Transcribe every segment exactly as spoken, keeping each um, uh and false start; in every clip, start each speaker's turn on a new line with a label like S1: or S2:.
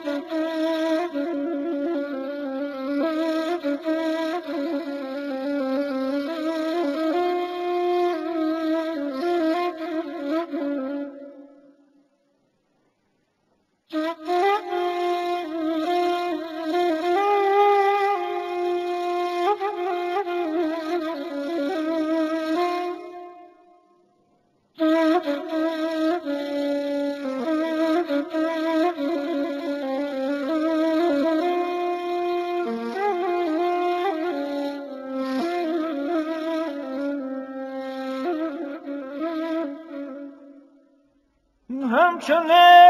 S1: همچون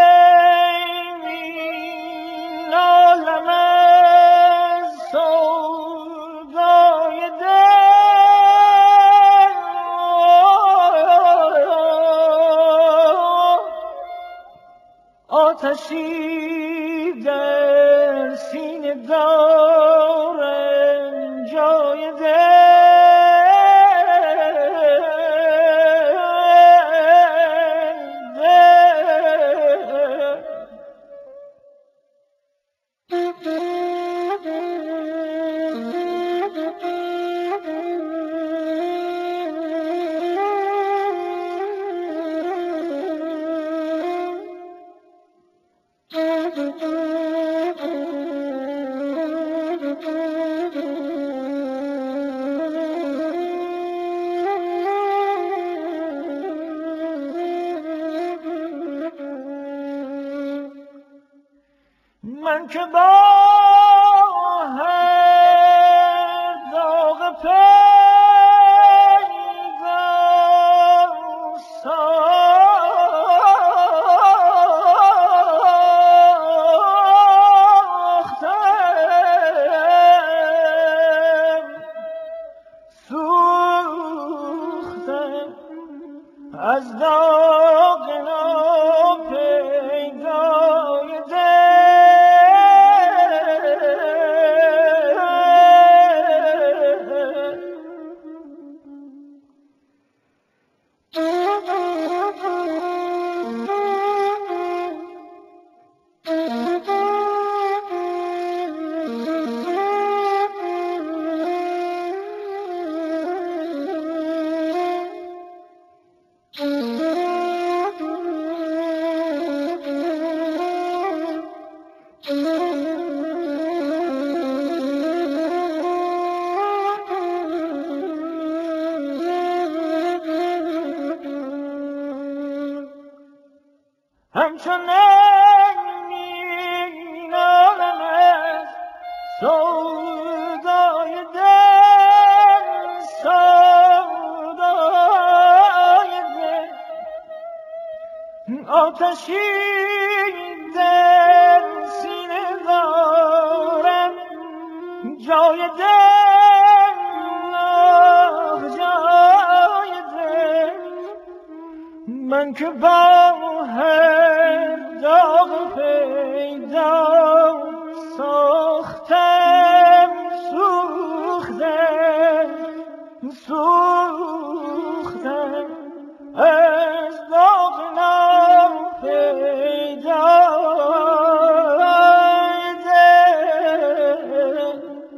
S1: نیمی نالم از سودای دل، آتشی در سینه دارم جای دل. من که با هر داغ پیدا ساختم، سوختم از داغ ناپیدای دل. همچون نیمی نالم از سودای دل، سودای دل، آتشی در سینه دارم جای دل، جای دل. من که با هر داغ پیدا ساختم، سوختم، سوختم از داغ ناپیدای دل.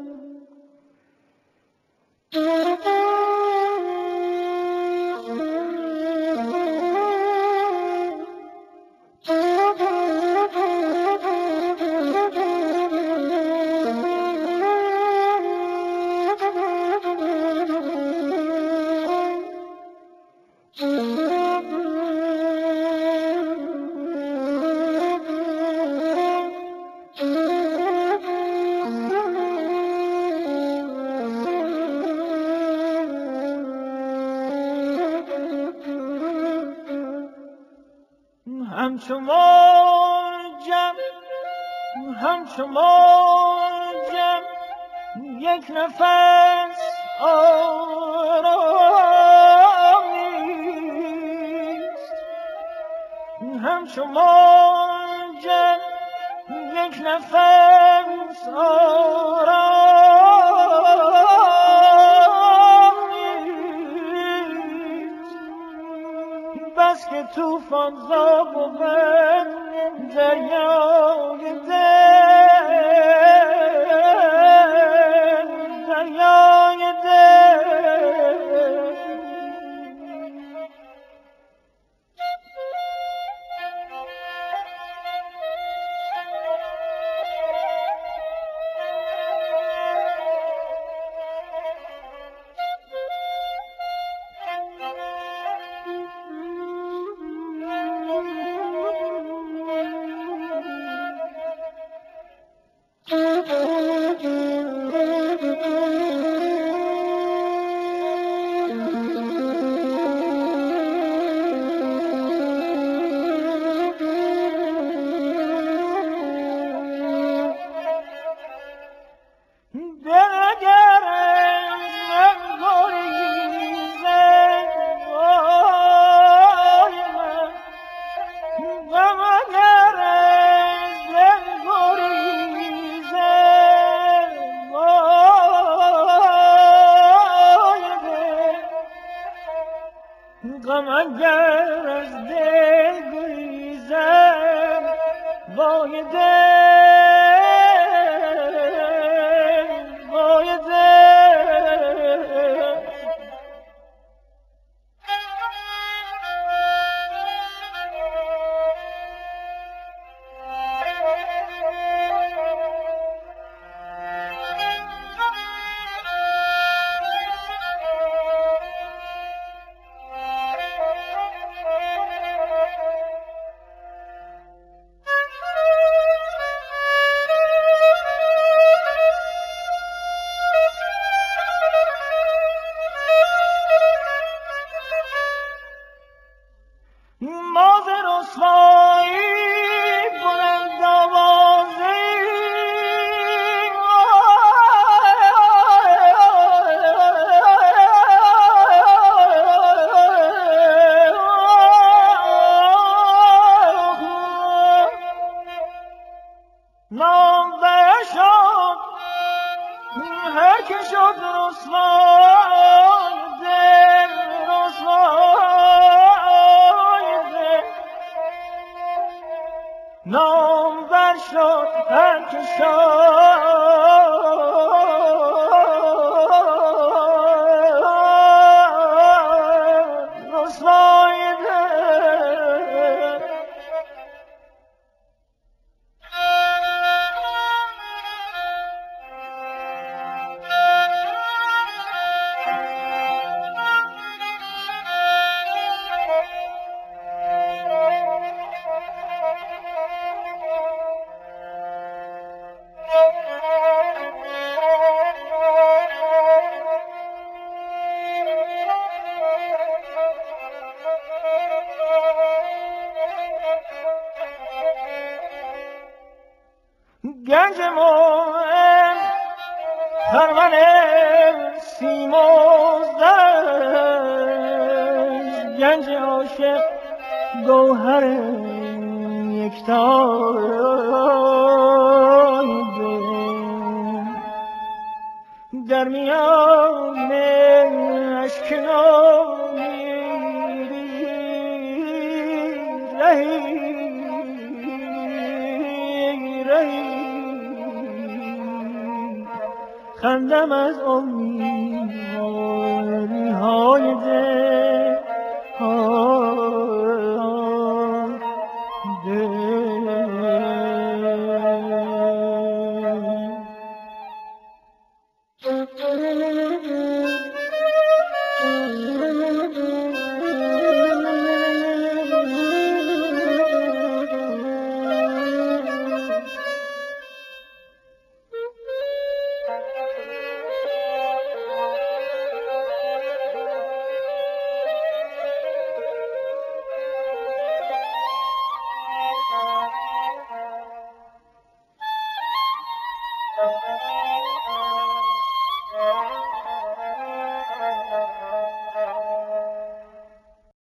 S1: همچو موجم، همچو موجم یک نفس آرام نیست. همچو موجم یک نفس آرام نیست. بس که توفان زا بود دریای دل. وای دل وای دل نامور شد هر که شد رسوای دل گنج مومن خرمن سیمازده گنج عاشق گوهر یکتای دل در میان اشکنانی رهی خندم از امیدواری های دل